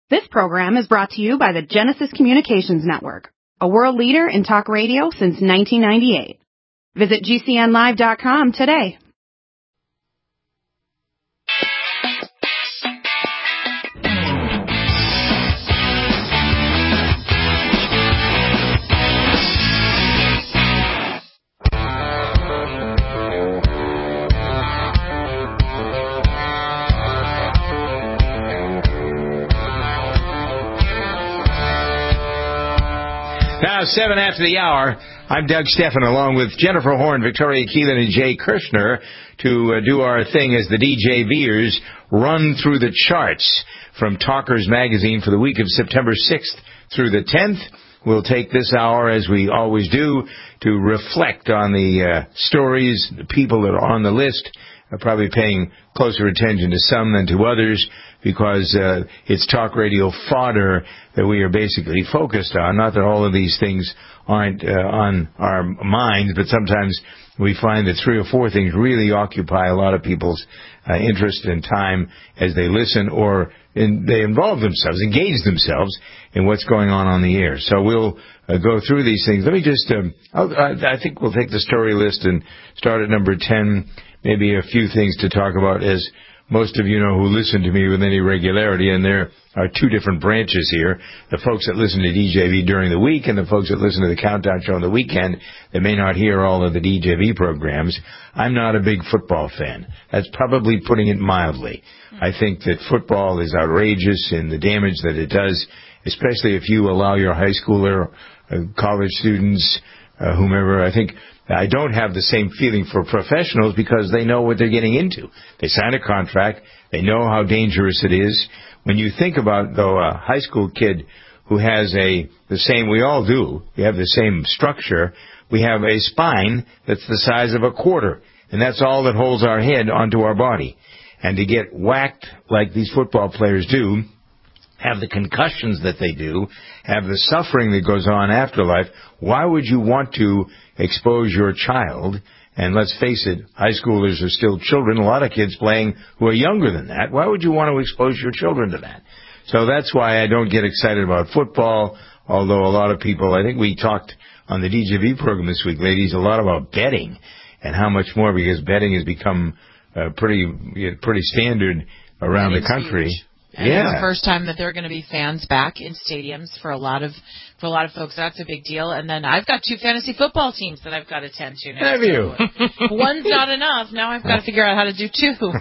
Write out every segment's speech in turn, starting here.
This program is brought to you by the Genesis Communications Network, a world leader in talk radio since 1998. Visit GCNlive.com today. Now, 7 after the hour, I'm Doug Steffen, along with Jennifer Horn, Victoria Keelan, and Jay Kirshner to do our thing as the DJVers run through the charts from Talkers Magazine for the week of September 6th through the 10th. We'll take this hour, as we always do, to reflect on the stories, the people that are on the list, probably paying closer attention to some than to others, because it's talk radio fodder that we are basically focused on. Not that all of these things aren't on our minds, but sometimes we find that 3 or 4 things really occupy a lot of people's interest and time as they listen or they involve themselves, engage themselves in what's going on the air. So we'll go through these things. Let me just, I think we'll take the story list and start at number 10, maybe a few things to talk about, as most of you know who listen to me with any regularity, and there are 2 different branches here. The folks that listen to DJV during the week and the folks that listen to the Countdown Show on the weekend that may not hear all of the DJV programs. I'm not a big football fan. That's probably putting it mildly. I think that football is outrageous in the damage that it does, especially if you allow your high schooler, college students, whomever. I don't have the same feeling for professionals because they know what they're getting into. They sign a contract. They know how dangerous it is. When you think about, though, a high school kid who has we all do, we have the same structure. We have a spine that's the size of a quarter, and that's all that holds our head onto our body. And to get whacked like these football players do, have the concussions that they do, have the suffering that goes on after life, why would you want to expose your child? And let's face it, high schoolers are still children. A lot of kids playing who are younger than that. Why would you want to expose your children to that? So that's why I don't get excited about football, although a lot of people, I think we talked on the DJV program this week, ladies, a lot about betting and how much more, because betting has become pretty standard around the country. Huge. And it's the first time that there are going to be fans back in stadiums for a lot of folks. That's a big deal. And then I've got 2 fantasy football teams that I've got to tend to now. Have you? One's not enough. Now I've got to figure out how to do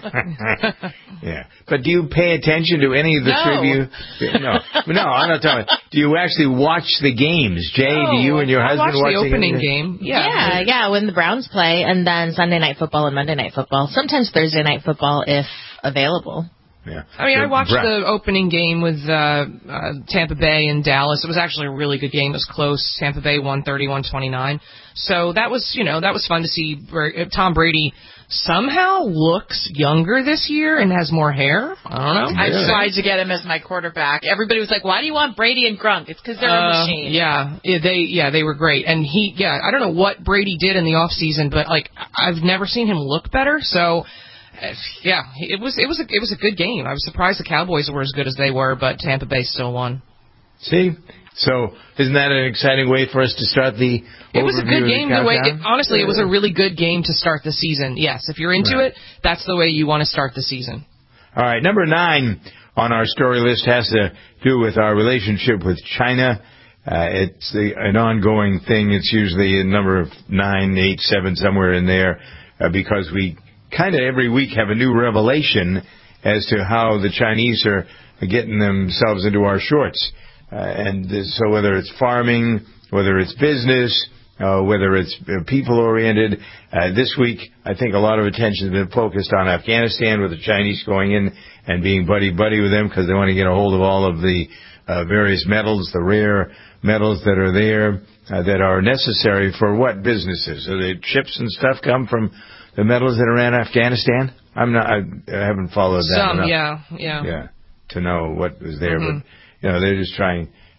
2. Yeah. But do you pay attention to any of the trivia? No, I'm not talking. Do you actually watch the games? Jay, do you and your husband watch the opening game? Yeah, when the Browns play, and then Sunday Night Football and Monday Night Football. Sometimes Thursday Night Football if available. Yeah. I watched the opening game with Tampa Bay and Dallas. It was actually a really good game. It was close. Tampa Bay won 31-29. So that was fun to see. Tom Brady somehow looks younger this year and has more hair. I don't know. I tried to get him as my quarterback. Everybody was like, "Why do you want Brady and Gronk?" It's because they're a machine. They were great. And I don't know what Brady did in the off season, but I've never seen him look better. So. It was a good game. I was surprised the Cowboys were as good as they were, but Tampa Bay still won. See? So isn't that an exciting way for us to start the It was a good game. It was a really good game to start the season. Yes, if you're into it, that's the way you want to start the season. All right, number 9 on our story list has to do with our relationship with China. It's an ongoing thing. It's usually a number of 9, 8, 7, somewhere in there, because we kind of every week have a new revelation as to how the Chinese are getting themselves into our shorts. So whether it's farming, whether it's business, whether it's people-oriented, this week I think a lot of attention has been focused on Afghanistan, with the Chinese going in and being buddy-buddy with them because they want to get a hold of all of the various metals, the rare metals that are there that are necessary for what businesses? So the chips and stuff come from the metals that are in Afghanistan? I haven't followed that enough. Yeah, to know what was there. Mm-hmm. But they're just trying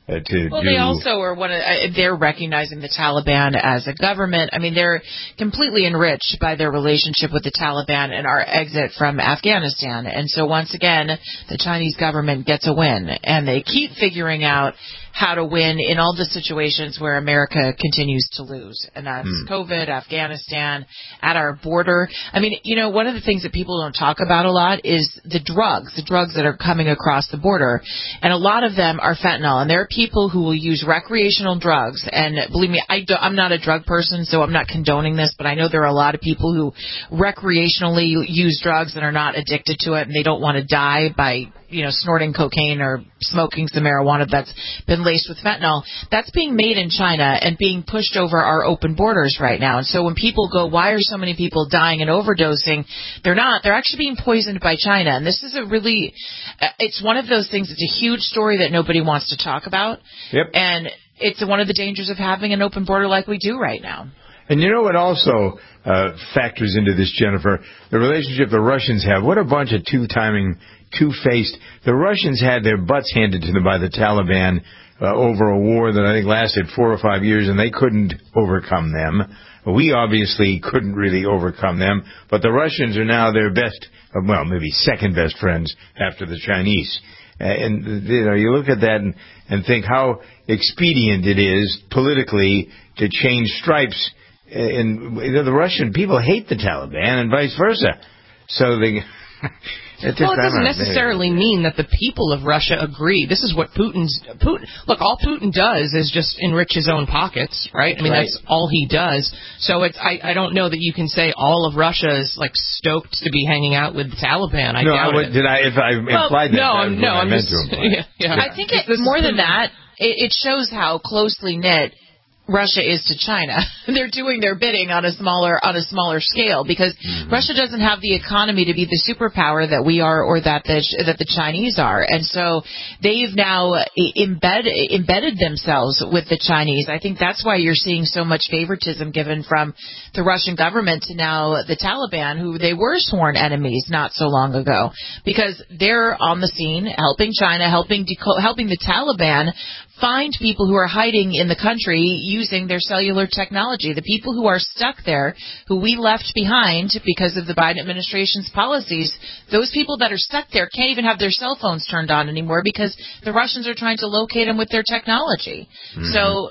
They also are they're recognizing the Taliban as a government. I mean, they're completely enriched by their relationship with the Taliban and our exit from Afghanistan. And so once again, the Chinese government gets a win, and they keep figuring out how to win in all the situations where America continues to lose. And that's COVID, Afghanistan, at our border. I mean, one of the things that people don't talk about a lot is the drugs that are coming across the border. And a lot of them are fentanyl. And there are people who will use recreational drugs. And believe me, I'm not a drug person, so I'm not condoning this, but I know there are a lot of people who recreationally use drugs and are not addicted to it, and they don't want to die by snorting cocaine or smoking some marijuana that's been laced with fentanyl. That's being made in China and being pushed over our open borders right now. And so when people go, why are so many people dying and overdosing? They're not. They're actually being poisoned by China. And this is it's one of those things. It's a huge story that nobody wants to talk about. Yep. And it's one of the dangers of having an open border like we do right now. And you know what also factors into this, Jennifer? The relationship the Russians have. What a bunch of two-faced. The Russians had their butts handed to them by the Taliban over a war that I think lasted 4 or 5 years, and they couldn't overcome them. We obviously couldn't really overcome them, but the Russians are now their best, maybe second best friends after the Chinese. And you look at that and think how expedient it is politically to change stripes. And the Russian people hate the Taliban and vice versa. So they... It doesn't necessarily mean that the people of Russia agree. This is what Putin. Look, all Putin does is just enrich his own pockets, right? I mean, that's all he does. So I don't know that you can say all of Russia is like stoked to be hanging out with the Taliban. I doubt it. If I implied that? No, I'm just. Yeah. I think more than that, it shows how closely knit Russia is to China. They're doing their bidding on a smaller scale because Russia doesn't have the economy to be the superpower that we are or that the Chinese are. And so they've now embedded themselves with the Chinese. I think that's why you're seeing so much favoritism given from the Russian government to now the Taliban, who they were sworn enemies not so long ago, because they're on the scene helping China, helping the Taliban find people who are hiding in the country using their cellular technology. The people who are stuck there, who we left behind because of the Biden administration's policies, those people that are stuck there can't even have their cell phones turned on anymore because the Russians are trying to locate them with their technology. So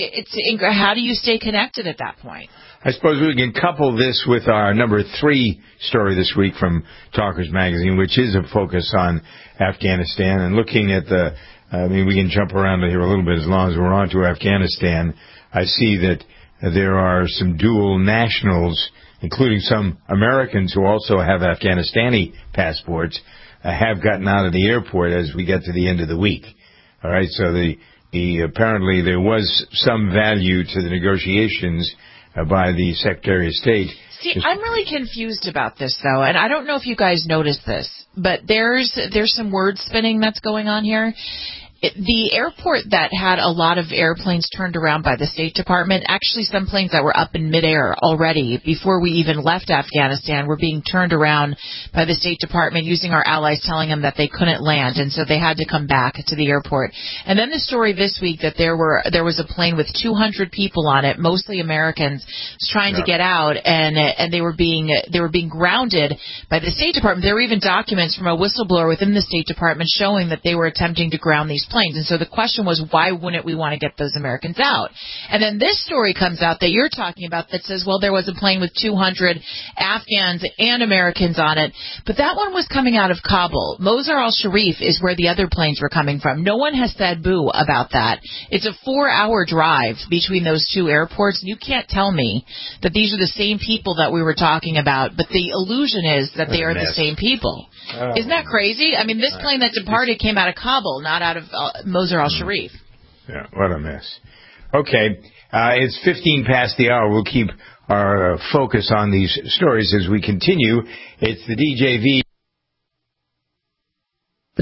how do you stay connected at that point? I suppose we can couple this with our number 3 story this week from Talkers Magazine, which is a focus on Afghanistan and looking at we can jump around here a little bit as long as we're on to Afghanistan. I see that there are some dual nationals, including some Americans who also have Afghanistani passports, have gotten out of the airport as we get to the end of the week. All right, so apparently there was some value to the negotiations by the Secretary of State. See, I'm really confused about this, though, and I don't know if you guys noticed this, but there's some word spinning that's going on here. The airport that had a lot of airplanes turned around by the State Department, actually some planes that were up in midair already before we even left Afghanistan were being turned around by the State Department using our allies telling them that they couldn't land, and so they had to come back to the airport. And then the story this week that there was a plane with 200 people on it, mostly Americans, trying to get out, and they were being grounded by the State Department. There were even documents from a whistleblower within the State Department showing that they were attempting to ground these planes. And so the question was, why wouldn't we want to get those Americans out? And then this story comes out that you're talking about that says, well, there was a plane with 200 Afghans and Americans on it, but that one was coming out of Kabul. Mozar al-Sharif is where the other planes were coming from. No one has said boo about that. It's a 4-hour drive between those two airports, and you can't tell me that these are the same people that we were talking about, but the illusion is that they are the same people. Isn't that crazy? I mean, this plane that departed came out of Kabul, not out of Mozar al-Sharif. Yeah, what a mess. Okay, it's 15 past the hour. We'll keep our focus on these stories as we continue. It's the DJV.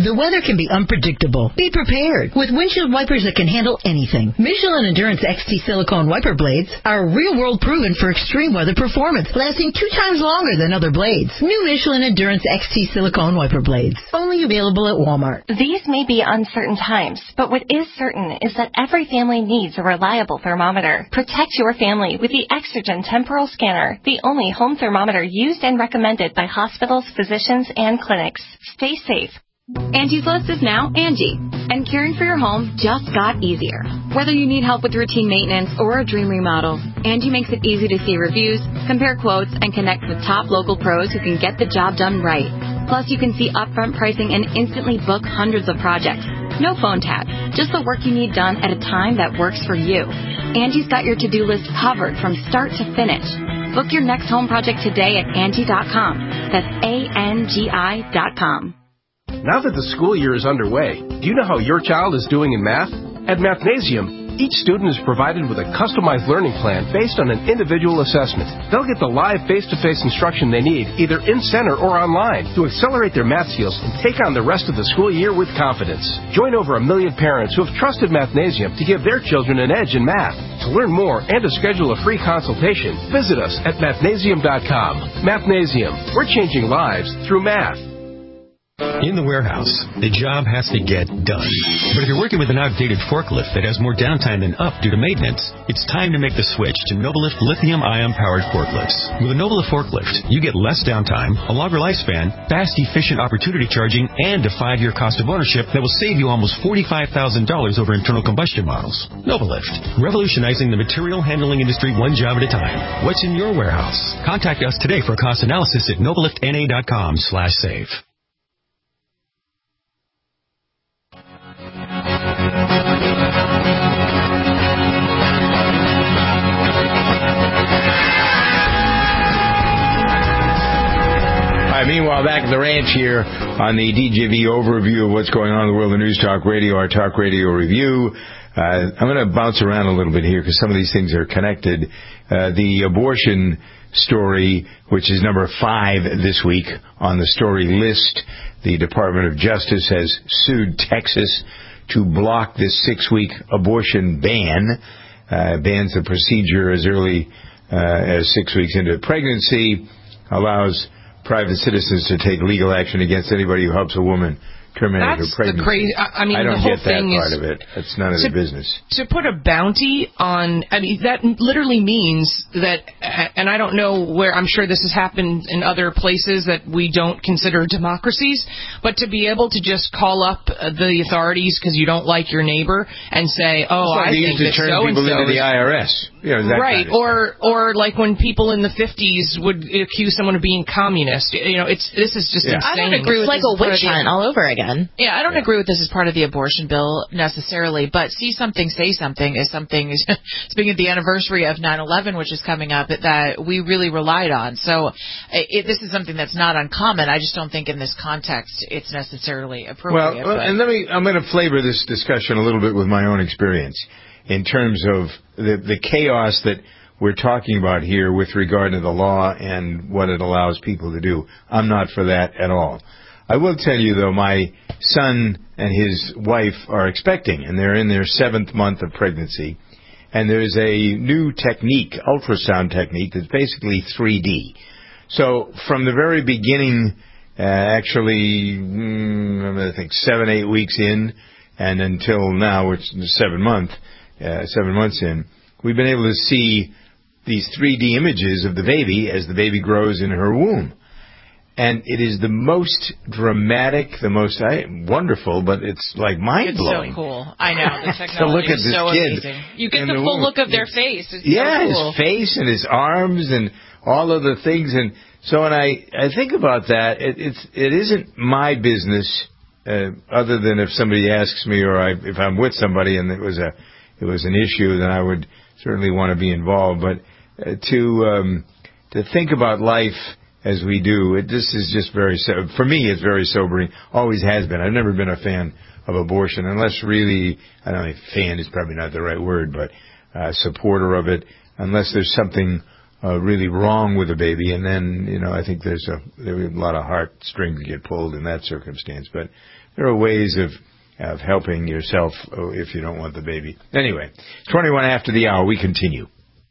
The weather can be unpredictable. Be prepared with windshield wipers that can handle anything. Michelin Endurance XT silicone wiper blades are real-world proven for extreme weather performance, lasting 2 times longer than other blades. New Michelin Endurance XT silicone wiper blades, only available at Walmart. These may be uncertain times, but what is certain is that every family needs a reliable thermometer. Protect your family with the Exergen Temporal Scanner, the only home thermometer used and recommended by hospitals, physicians, and clinics. Stay safe. Angie's List is now Angie, and caring for your home just got easier. Whether you need help with routine maintenance or a dream remodel, Angie makes it easy to see reviews, compare quotes, and connect with top local pros who can get the job done right. Plus, you can see upfront pricing and instantly book hundreds of projects. No phone tag, just the work you need done at a time that works for you. Angie's got your to-do list covered from start to finish. Book your next home project today at Angie.com. That's ANGI.com. Now that the school year is underway, do you know how your child is doing in math? At Mathnasium, each student is provided with a customized learning plan based on an individual assessment. They'll get the live face-to-face instruction they need, either in center or online, to accelerate their math skills and take on the rest of the school year with confidence. Join over 1 million parents who have trusted Mathnasium to give their children an edge in math. To learn more and to schedule a free consultation, visit us at mathnasium.com. Mathnasium, we're changing lives through math. In the warehouse, the job has to get done. But if you're working with an outdated forklift that has more downtime than up due to maintenance, it's time to make the switch to Novalift lithium-ion powered forklifts. With a Novalift forklift, you get less downtime, a longer lifespan, fast, efficient opportunity charging, and a 5-year cost of ownership that will save you almost $45,000 over internal combustion models. Novalift, revolutionizing the material handling industry one job at a time. What's in your warehouse? Contact us today for a cost analysis at novaliftna.com/save. Meanwhile, back at the ranch here on the DJV overview of what's going on in the world of News Talk Radio, our Talk Radio Review. I'm going to bounce around a little bit here because some of these things are connected. The abortion story, which is number 5 this week on the story list. The Department of Justice has sued Texas to block this 6-week abortion ban. Bans the procedure as early as 6 weeks into pregnancy, allows private citizens to take legal action against anybody who helps a woman terminate her pregnancy. The crazy. I mean, I don't the whole get that thing part is, of it. That's none of their business. To put a bounty on, I mean, that literally means that, and I don't know where, I'm sure this has happened in other places that we don't consider democracies, but to be able to just call up the authorities because you don't like your neighbor and say, oh, I think that so-and-so turn people into the IRS. You know, that right, kind of or like when people in the 50s would accuse someone of being communist. You know, this is just insane. I don't agree with It's like a witch hunt all over again. Yeah, I don't agree with this as part of the abortion bill necessarily, but see something, say something is something, speaking of the anniversary of 9/11, which is coming up, that we really relied on. So this is something that's not uncommon. I just don't think in this context it's necessarily appropriate. Well, and I'm going to flavor this discussion a little bit with my own experience in terms of the chaos that we're talking about here with regard to the law and what it allows people to do. I'm not for that at all. I will tell you, though, my son and his wife are expecting, and they're in their 7th month of pregnancy. And there's a new technique, ultrasound technique, that's basically 3D. So from the very beginning, actually, I think 7-8 weeks in, and until now, which is 7 months in, we've been able to see these 3D images of the baby as the baby grows in her womb. And it is the most dramatic, the most wonderful, but it's like mind-blowing. It's so cool. I know. The technology to look at is this so kid amazing. You get the full look of their face. It's yeah, so cool. His face and his arms and all of the things. And so when I think about that, it isn't my business, other than if somebody asks me or if I'm with somebody and it was an issue, then I would certainly want to be involved. But to think about life as we do, this is just for me, it's very sobering. Always has been. I've never been a fan of abortion, unless really, I don't know, fan is probably not the right word, but supporter of it, unless there's something really wrong with the baby, and then, I think there's a lot of heartstrings get pulled in that circumstance. But there are ways of helping yourself if you don't want the baby. Anyway, 21 after the hour, we continue.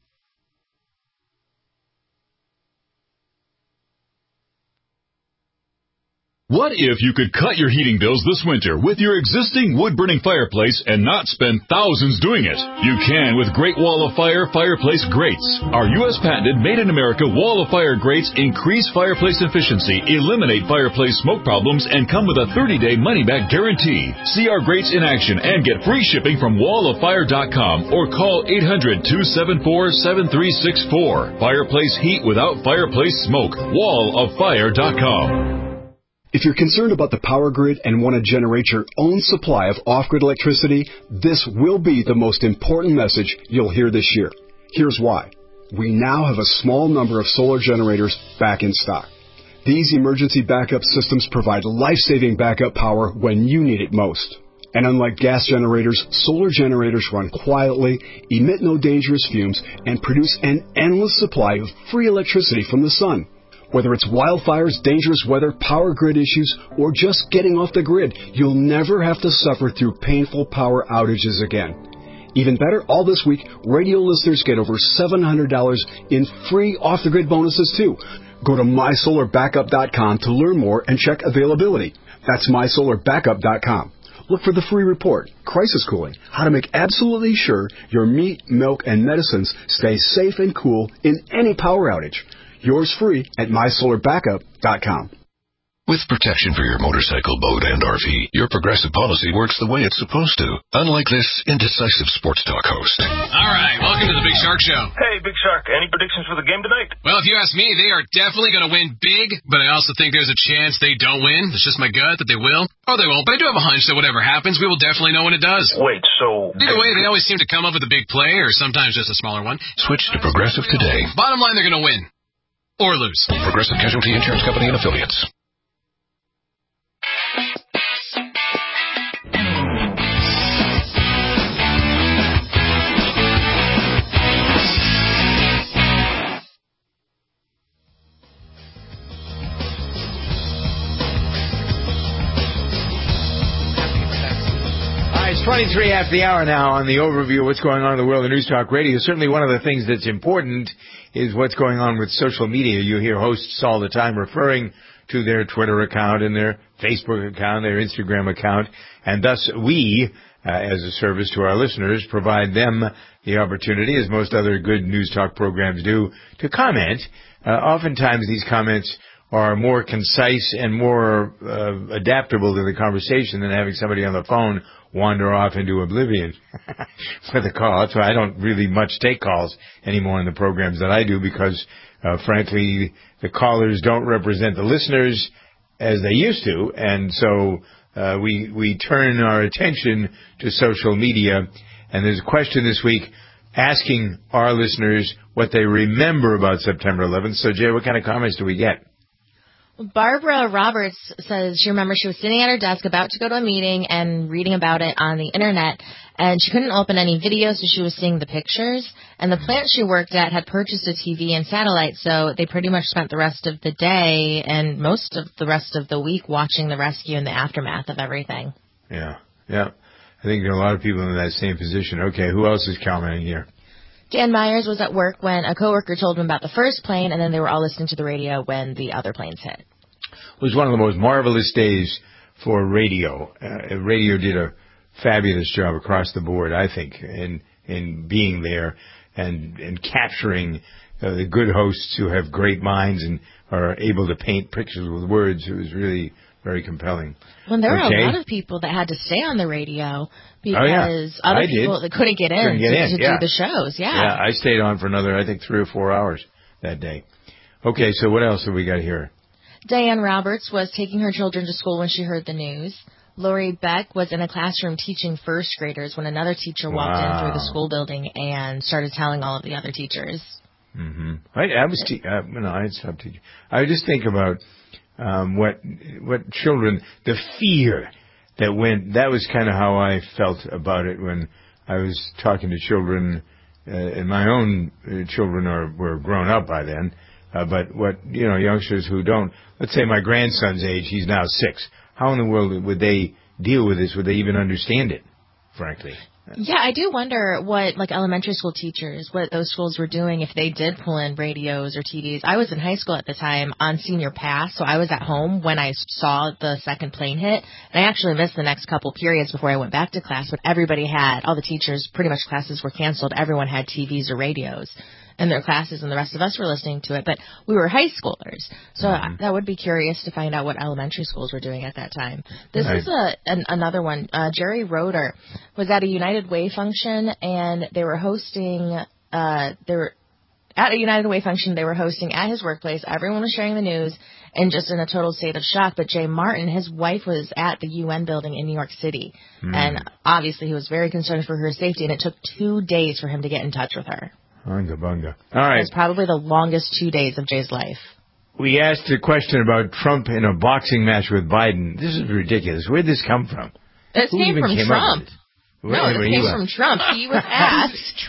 What if you could cut your heating bills this winter with your existing wood-burning fireplace and not spend thousands doing it? You can with Great Wall of Fire fireplace grates. Our U.S. patented made-in-America Wall of Fire grates increase fireplace efficiency, eliminate fireplace smoke problems, and come with a 30-day money-back guarantee. See our grates in action and get free shipping from walloffire.com or call 800-274-7364. Fireplace heat without fireplace smoke. walloffire.com. If you're concerned about the power grid and want to generate your own supply of off-grid electricity, this will be the most important message you'll hear this year. Here's why. We now have a small number of solar generators back in stock. These emergency backup systems provide life-saving backup power when you need it most. And unlike gas generators, solar generators run quietly, emit no dangerous fumes, and produce an endless supply of free electricity from the sun. Whether it's wildfires, dangerous weather, power grid issues, or just getting off the grid, you'll never have to suffer through painful power outages again. Even better, all this week, radio listeners get over $700 in free off-the-grid bonuses, too. Go to mysolarbackup.com to learn more and check availability. That's mysolarbackup.com. Look for the free report, Crisis Cooling, how to make absolutely sure your meat, milk, and medicines stay safe and cool in any power outage. Yours free at mysolarbackup.com. With protection for your motorcycle, boat, and RV, your Progressive policy works the way it's supposed to. Unlike this indecisive sports talk host. All right, welcome to the Big Shark Show. Hey, Big Shark, any predictions for the game tonight? Well, if you ask me, they are definitely going to win big, but I also think there's a chance they don't win. It's just my gut that they will. Or they won't, but I do have a hunch that whatever happens, we will definitely know when it does. Wait, so... Either way, they always seem to come up with a big play, or sometimes just a smaller one. Switch to Progressive today. Bottom line, they're going to win. Or lose. Progressive Casualty Insurance Company and Affiliates. It's 23 after the hour now on the overview of what's going on in the world of News Talk Radio. Certainly one of the things that's important is what's going on with social media. You hear hosts all the time referring to their Twitter account and their Facebook account, their Instagram account, and thus we, as a service to our listeners, provide them the opportunity, as most other good News Talk programs do, to comment. Oftentimes these comments are more concise and more adaptable to the conversation than having somebody on the phone wander off into oblivion with a call. That's why I don't really much take calls anymore in the programs that I do because, frankly, the callers don't represent the listeners as they used to, and so we turn our attention to social media. And there's a question this week asking our listeners what they remember about September 11th. So, Jay, what kind of comments do we get? Barbara Roberts says she remembers she was sitting at her desk about to go to a meeting and reading about it on the internet, and she couldn't open any videos, so she was seeing the pictures. And the plant she worked at had purchased a TV and satellite, so they pretty much spent the rest of the day and most of the rest of the week watching the rescue and the aftermath of everything. Yeah. I think there are a lot of people in that same position. Okay, who else is commenting here? Dan Myers was at work when a coworker told him about the first plane, and then they were all listening to the radio when the other planes hit. It was one of the most marvelous days for radio. Radio did a fabulous job across the board, I think, in being there and capturing the good hosts who have great minds and are able to paint pictures with words. It was really very compelling. Well, there were a lot of people that had to stay on the radio because other people that couldn't get in to do the shows. Yeah, I stayed on for another, I think, 3 or 4 hours that day. Okay, so what else have we got here? Diane Roberts was taking her children to school when she heard the news. Lori Beck was in a classroom teaching first graders when another teacher walked in through the school building and started telling all of the other teachers. Mm-hmm. I stopped teaching. I just think about what children, the fear that was kind of how I felt about it when I was talking to children, and my own children were grown up by then. But youngsters who don't, let's say my grandson's age, he's now 6. how in the world would they deal with this? Would they even understand it, frankly? Yeah, I do wonder what, like, elementary school teachers, what those schools were doing if they did pull in radios or TVs. I was in high school at the time on senior pass, so I was at home when I saw the second plane hit. And I actually missed the next couple periods before I went back to class, but everybody had, all the teachers, pretty much classes were canceled. Everyone had TVs or radios in their classes, and the rest of us were listening to it. But we were high schoolers, so that would be curious to find out what elementary schools were doing at that time. This is another one. Jerry Roeder was at a United Way function, and they were hosting. At a United Way function they were hosting at his workplace. Everyone was sharing the news and just in a total state of shock. But Jay Martin, his wife, was at the UN building in New York City, and obviously he was very concerned for her safety. And it took 2 days for him to get in touch with her. Bunga, bunga. All right. It was probably the longest 2 days of Jay's life. We asked a question about Trump in a boxing match with Biden. This is ridiculous. Where'd this come from? It came from Trump. No, it came from Trump. He was asked.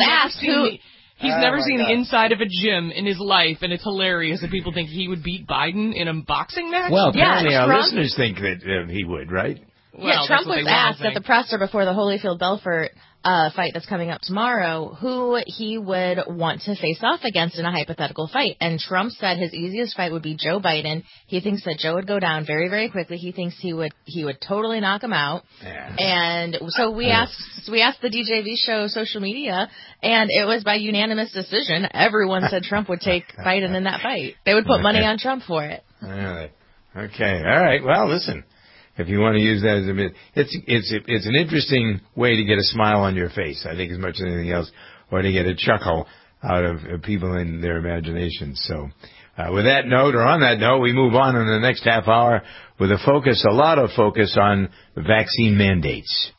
He's never seen the inside of a gym in his life, and it's hilarious that people think he would beat Biden in a boxing match. Well, apparently our listeners think that he would, right? Well, Trump was asked at the presser before the Holyfield-Belfort fight that's coming up tomorrow who he would want to face off against in a hypothetical fight. And Trump said his easiest fight would be Joe Biden. He thinks that Joe would go down very, very quickly. He thinks he would totally knock him out. Yeah. And so we asked the DJV show social media, and it was by unanimous decision. Everyone said Trump would take Biden in that fight. They would put money on Trump for it. Really? Okay. All right. Well, listen. If you want to use that as a myth, it's an interesting way to get a smile on your face, I think, as much as anything else, or to get a chuckle out of people in their imaginations. So, with that note, or on that note, we move on in the next half hour with a lot of focus on vaccine mandates.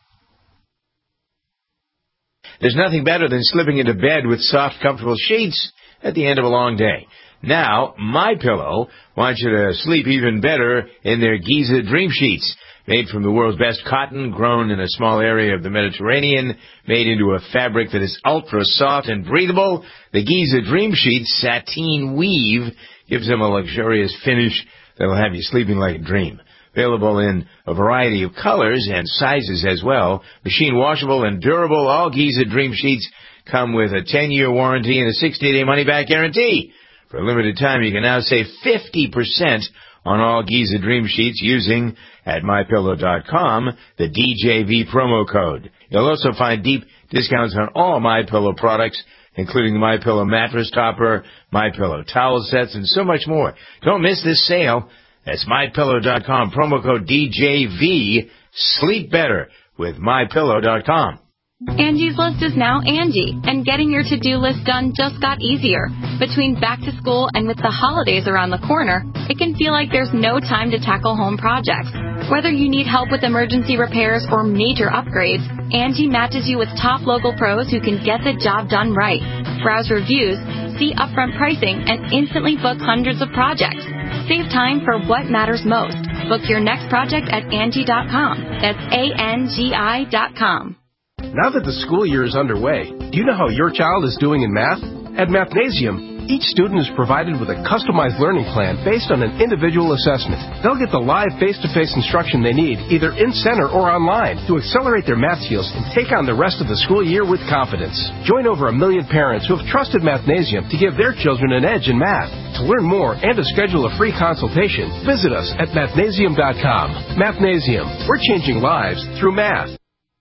There's nothing better than slipping into bed with soft, comfortable sheets at the end of a long day. Now, MyPillow wants you to sleep even better in their Giza Dream Sheets. Made from the world's best cotton, grown in a small area of the Mediterranean, made into a fabric that is ultra soft and breathable, the Giza Dream Sheets sateen weave gives them a luxurious finish that will have you sleeping like a dream. Available in a variety of colors and sizes as well. Machine washable and durable, all Giza Dream Sheets come with a 10-year warranty and a 60-day money-back guarantee. For a limited time, you can now save 50% on all Giza Dream Sheets using, at MyPillow.com, the DJV promo code. You'll also find deep discounts on all MyPillow products, including the MyPillow mattress topper, MyPillow towel sets, and so much more. Don't miss this sale. That's MyPillow.com, promo code DJV. Sleep better with MyPillow.com. Angie's List is now Angie, and getting your to-do list done just got easier. Between back to school and with the holidays around the corner, it can feel like there's no time to tackle home projects. Whether you need help with emergency repairs or major upgrades, Angie matches you with top local pros who can get the job done right. Browse reviews, see upfront pricing, and instantly book hundreds of projects. Save time for what matters most. Book your next project at Angie.com. That's ANGI.com. Now that the school year is underway, do you know how your child is doing in math? At Mathnasium, each student is provided with a customized learning plan based on an individual assessment. They'll get the live face-to-face instruction they need, either in center or online, to accelerate their math skills and take on the rest of the school year with confidence. Join over 1 million parents who have trusted Mathnasium to give their children an edge in math. To learn more and to schedule a free consultation, visit us at Mathnasium.com. Mathnasium, we're changing lives through math.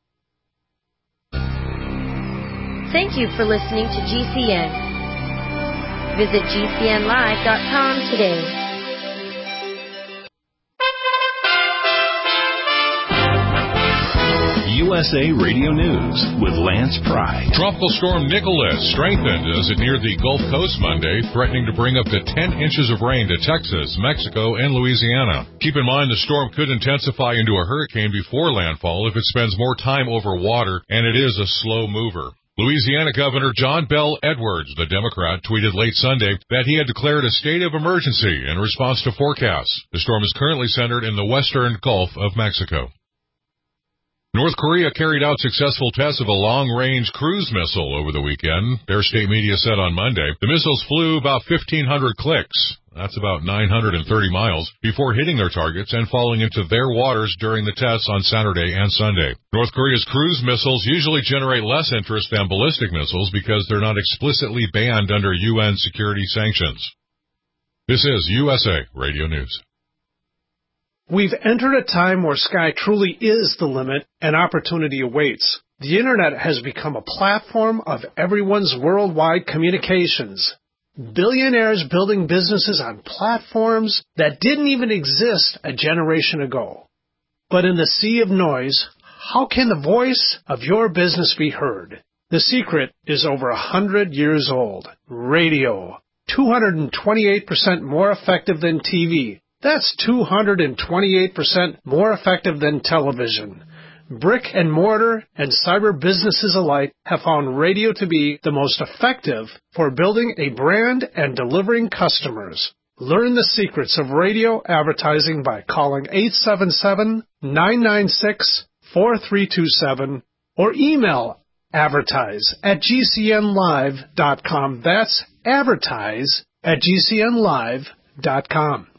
Thank you for listening to GCN. Visit GCNlive.com today. USA Radio News with Lance Pride. Tropical storm Nicholas strengthened as it neared the Gulf Coast Monday, threatening to bring up to 10 inches of rain to Texas, Mexico, and Louisiana. Keep in mind the storm could intensify into a hurricane before landfall if it spends more time over water, and it is a slow mover. Louisiana Governor John Bell Edwards, the Democrat, tweeted late Sunday that he had declared a state of emergency in response to forecasts. The storm is currently centered in the western Gulf of Mexico. North North Korea carried out successful tests of a long-range cruise missile over the weekend. Their state media said on Monday the missiles flew about 1,500 clicks. That's about 930 miles before hitting their targets and falling into their waters during the tests on Saturday and Sunday. North Korea's cruise missiles usually generate less interest than ballistic missiles because they're not explicitly banned under UN security sanctions. This is USA Radio News. We've entered a time where sky truly is the limit and opportunity awaits. The Internet has become a platform of everyone's worldwide communications. Billionaires building businesses on platforms that didn't even exist a generation ago. But in the sea of noise, how can the voice of your business be heard? The secret is over 100 years old. Radio. 228% more effective than TV. That's 228% more effective than television. Brick and mortar and cyber businesses alike have found radio to be the most effective for building a brand and delivering customers. Learn the secrets of radio advertising by calling 877-996-4327 or email advertise@gcnlive.com. That's advertise@gcnlive.com.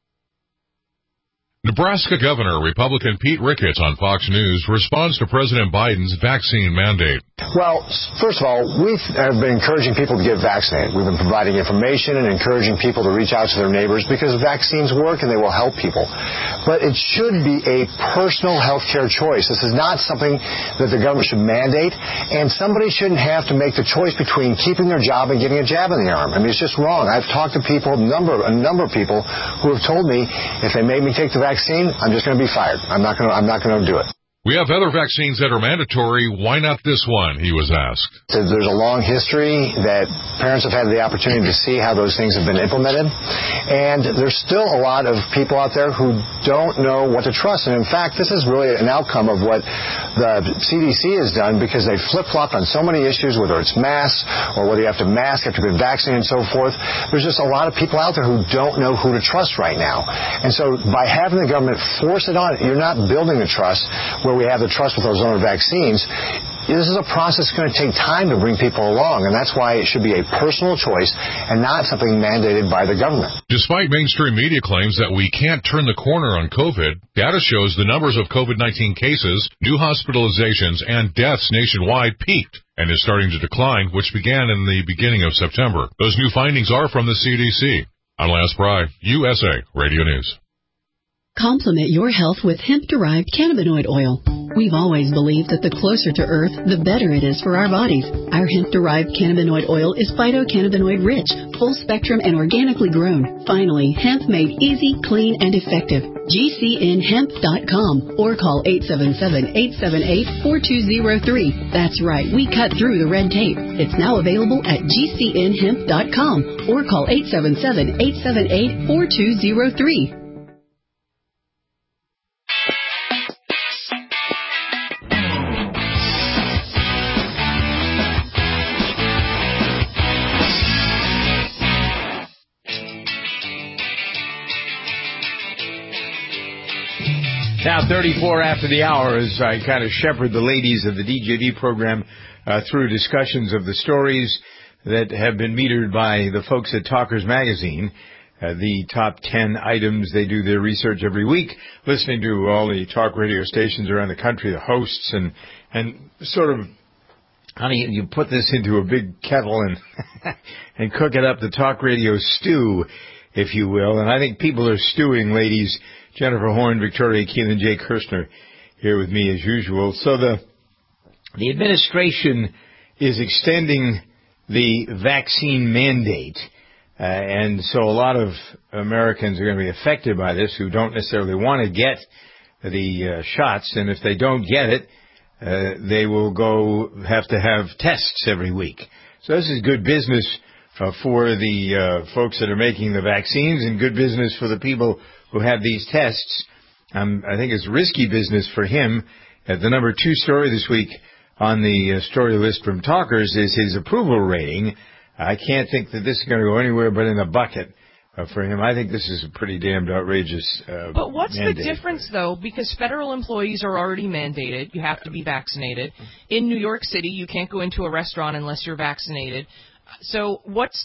Nebraska Governor Republican Pete Ricketts on Fox News responds to President Biden's vaccine mandate. Well, first of all, we have been encouraging people to get vaccinated. We've been providing information and encouraging people to reach out to their neighbors because vaccines work and they will help people. But it should be a personal health care choice. This is not something that the government should mandate, and somebody shouldn't have to make the choice between keeping their job and getting a jab in the arm. I mean, it's just wrong. I've talked to people, a number of people who have told me if they make me take the vaccine, I'm just going to be fired. I'm not going to do it. We have other vaccines that are mandatory. Why not this one, he was asked. There's a long history that parents have had the opportunity to see how those things have been implemented. And there's still a lot of people out there who don't know what to trust. And in fact, this is really an outcome of what the CDC has done because they flip-flopped on so many issues, whether it's masks or whether you have to mask after you've been vaccinated and so forth. There's just a lot of people out there who don't know who to trust right now. And so by having the government force it on, you're not building the trust where we have the trust with those other vaccines. This is a process that's going to take time to bring people along, and that's why it should be a personal choice and not something mandated by the government. Despite mainstream media claims that we can't turn the corner on COVID, data shows the numbers of COVID-19 cases, new hospitalizations, and deaths nationwide peaked and is starting to decline, which began in the beginning of September. Those new findings are from the CDC. I'm Lance Pry, USA Radio News. Complement your health with hemp-derived cannabinoid oil. We've always believed that the closer to Earth, the better it is for our bodies. Our hemp-derived cannabinoid oil is phytocannabinoid-rich, full-spectrum, and organically grown. Finally, hemp made easy, clean, and effective. GCNhemp.com or call 877-878-4203. That's right, we cut through the red tape. It's now available at GCNhemp.com or call 877-878-4203. Now, 34 after the hour, as I kind of shepherd the ladies of the DJV program through discussions of the stories that have been metered by the folks at Talkers Magazine, the top 10 items. They do their research every week, listening to all the talk radio stations around the country, the hosts, and sort of, honey, you put this into a big kettle and cook it up, the talk radio stew, if you will. And I think people are stewing, ladies. Jennifer Horn, Victoria Keelan, Jay Kirshner here with me as usual. So the administration is extending the vaccine mandate, and so a lot of Americans are going to be affected by this who don't necessarily want to get the shots, and if they don't get it, they will have to have tests every week. So this is good business for the folks that are making the vaccines and good business for the people who have these tests. I think it's risky business for him. The number 2 story this week on the story list from Talkers is his approval rating. I can't think that this is going to go anywhere but in a bucket for him. I think this is a pretty damned outrageous But what's mandate. the difference, though? Because federal employees are already mandated. You have to be vaccinated. In New York City, you can't go into a restaurant unless you're vaccinated. So what's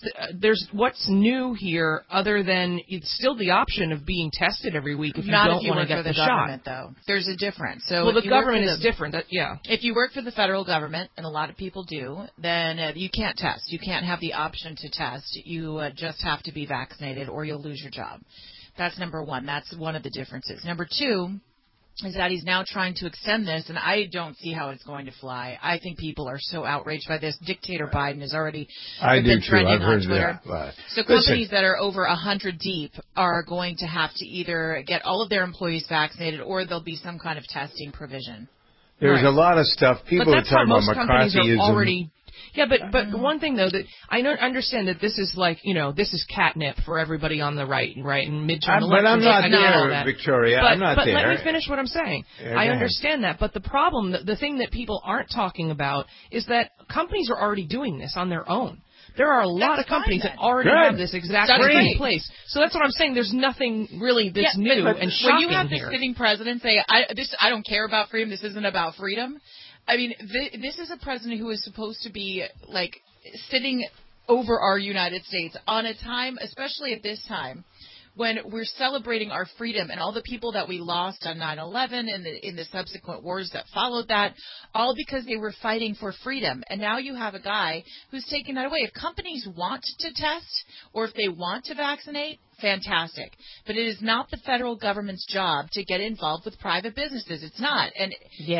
new here other than it's still the option of being tested every week if you Not don't if you want work to for get the government, shot. though. There's a difference. So well, if the you work government for is different. Yeah. If you work for the federal government, and a lot of people do, then you can't test. You can't have the option to test. You just have to be vaccinated or you'll lose your job. That's number one. That's one of the differences. Number two is that he's now trying to extend this, and I don't see how it's going to fly. I think people are so outraged by this. Dictator Biden has already been trending on Twitter. So companies that are over 100 deep are going to have to either get all of their employees vaccinated or there'll be some kind of testing provision. There's a lot of stuff. People are talking about McCarthyism. Already. Yeah, but one thing though that I understand that this is like this is catnip for everybody on the right, and midterm elections. But I'm not there, there, Victoria. I'm not there. But let me finish what I'm saying. I understand that, but the problem, the thing that people aren't talking about, is that companies are already doing this on their own. There are a lot of companies that already have this exact thing in place. So that's what I'm saying. There's nothing really that's new and shocking when you have the here. sitting president say, I don't care about freedom, this isn't about freedom. I mean, this is a president who is supposed to be, like, sitting over our United States on a time, especially at this time, when we're celebrating our freedom and all the people that we lost on 9/11 and in the subsequent wars that followed that, all because they were fighting for freedom. And now you have a guy who's taking that away. If companies want to test or if they want to vaccinate, fantastic. But it is not the federal government's job to get involved with private businesses. It's not. And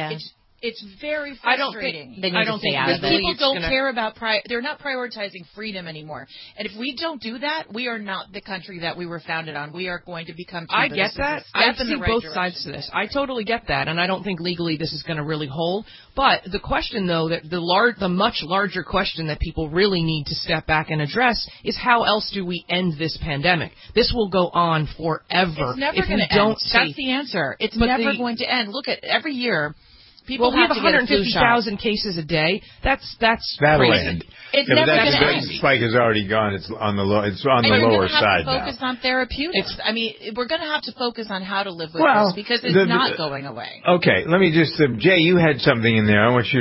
it's very frustrating. I don't think people don't care about they're not prioritizing freedom anymore. And if we don't do that, we are not the country that we were founded on. We are going to become. I get that. I see both direction. sides to this. I totally get that, and I don't think legally this is going to really hold. But the question, though, that the much larger question that people really need to step back and address is how else do we end this pandemic? This will go on forever. It's never if going we to don't end. see. That's the answer. It's never going to end. Look at every year. People we have to get a flu shot. 150,000 cases a day. That's That'll crazy. end. It's never going to end. The spike is already gone. It's on the lower side now. We're going to have to focus on therapeutics. I mean, we're going to have to focus on how to live with this because it's not going away. Okay, let me just Jay, you had something in there. I want you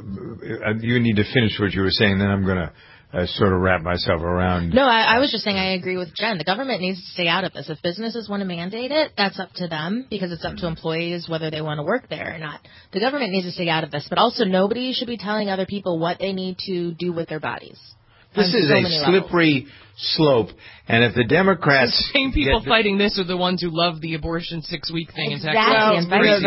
to you need to finish what you were saying. Then I'm going to sort of wrap myself around. No, I was just saying I agree with Jen. The government needs to stay out of this. If businesses want to mandate it, that's up to them because it's up to employees whether they want to work there or not. The government needs to stay out of this. But also nobody should be telling other people what they need to do with their bodies. This is a slippery slope, and if the Democrats... The same people fighting this are the ones who love the abortion 6-week thing in Texas. And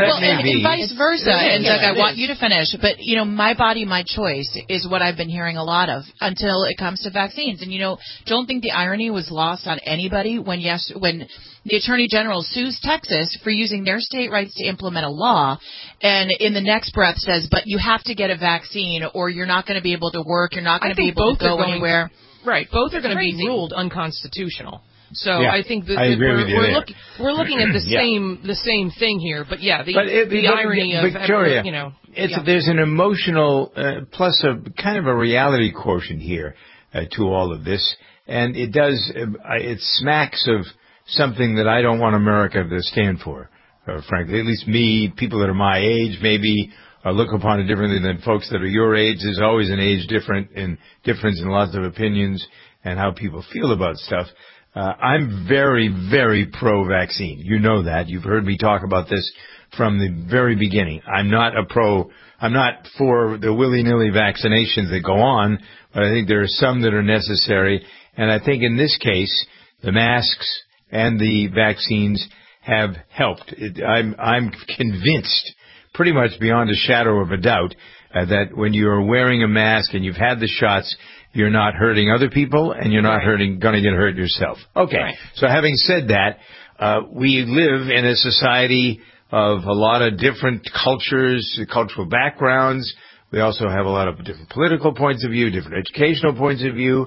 vice versa. And Doug, I want you to finish, but, my body, my choice is what I've been hearing a lot of until it comes to vaccines. And, don't think the irony was lost on anybody when the Attorney General sues Texas for using their state rights to implement a law, and in the next breath says, but you have to get a vaccine or you're not going to be able to work, you're not going to be able to go anywhere. Right, both are going to be ruled unconstitutional. So I think that we're looking at the same thing here. But the irony of Victoria, there's an emotional plus a kind of a reality quotient here to all of this, and it smacks of something that I don't want America to stand for, frankly. At least me, people that are my age, maybe look upon it differently than folks that are your age. There's always an age difference in lots of opinions and how people feel about stuff. I'm very, very pro-vaccine. You know that. You've heard me talk about this from the very beginning. I'm not for the willy-nilly vaccinations that go on, but I think there are some that are necessary. And I think in this case, the masks and the vaccines have helped. I'm convinced, pretty much beyond a shadow of a doubt, that when you're wearing a mask and you've had the shots, you're not hurting other people and you're not going to get hurt yourself. Okay. Right. So having said that, we live in a society of a lot of different cultures, cultural backgrounds. We also have a lot of different political points of view, different educational points of view.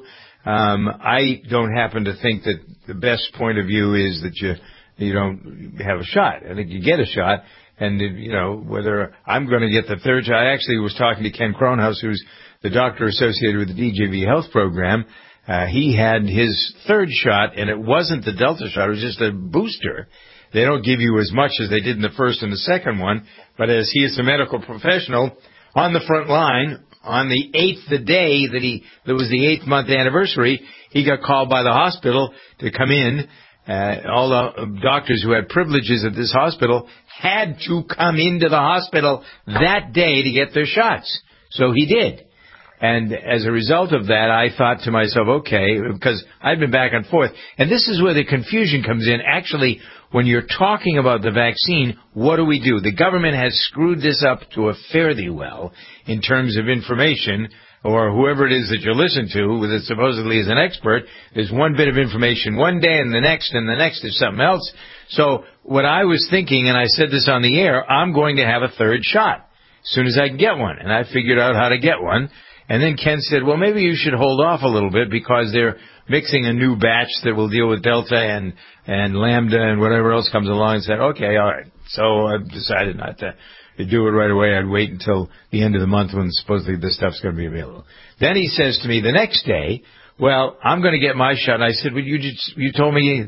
I don't happen to think that the best point of view is that you don't have a shot. I think you get a shot. And, whether I'm going to get the third shot. I actually was talking to Ken Cronhouse, who's the doctor associated with the DJV Health Program, he had his third shot, and it wasn't the Delta shot. It was just a booster. They don't give you as much as they did in the first and the second one, but as he is a medical professional on the front line, on the 8th, the day that was the 8th month anniversary, he got called by the hospital to come in. All the doctors who had privileges at this hospital had to come into the hospital that day to get their shots. So he did. And as a result of that, I thought to myself, okay, because I've been back and forth. And this is where the confusion comes in. Actually, when you're talking about the vaccine, what do we do? The government has screwed this up to a fairly well in terms of information, or whoever it is that you listen to, that supposedly is an expert. There's one bit of information one day, and the next is something else. So what I was thinking, and I said this on the air, I'm going to have a third shot as soon as I can get one. And I figured out how to get one. And then Ken said, well, maybe you should hold off a little bit because they're mixing a new batch that will deal with Delta and Lambda and whatever else comes along. And said, okay, all right. So I decided not to do it right away. I'd wait until the end of the month when supposedly this stuff's going to be available. Then he says to me the next day, well, I'm going to get my shot. And I said, well, you told me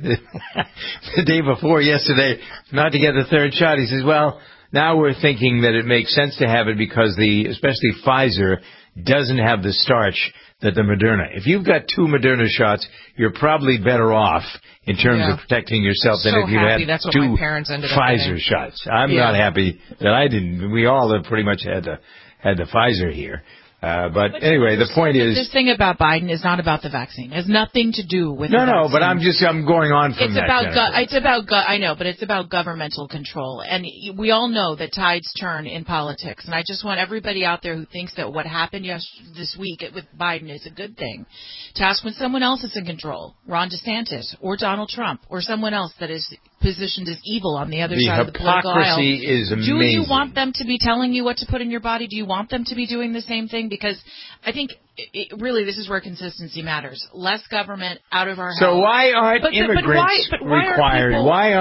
the day before yesterday not to get the third shot. He says, well, now we're thinking that it makes sense to have it because especially Pfizer doesn't have the starch that the Moderna. If you've got 2 Moderna shots, you're probably better off in terms of protecting yourself than if you had that's 2 what my parents ended up Pfizer getting. shots. I'm not happy that I didn't. We all have pretty much had the Pfizer here. But anyway, the point is... This thing about Biden is not about the vaccine. It has nothing to do with No, the vaccine. but I'm going on from that. I know, but it's about governmental control. And we all know that tides turn in politics. And I just want everybody out there who thinks that what happened this week with Biden is a good thing to ask when someone else is in control, Ron DeSantis or Donald Trump or someone else that is positioned as evil on the other side of the political aisle. The hypocrisy is amazing. Do you want them to be telling you what to put in your body? Do you want them to be doing the same thing? Because I think really this is where consistency matters. Less government out of our So health. why aren't immigrants required? Why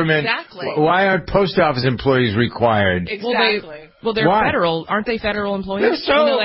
aren't post office employees required? Exactly. Well, they're federal. Aren't they federal employees?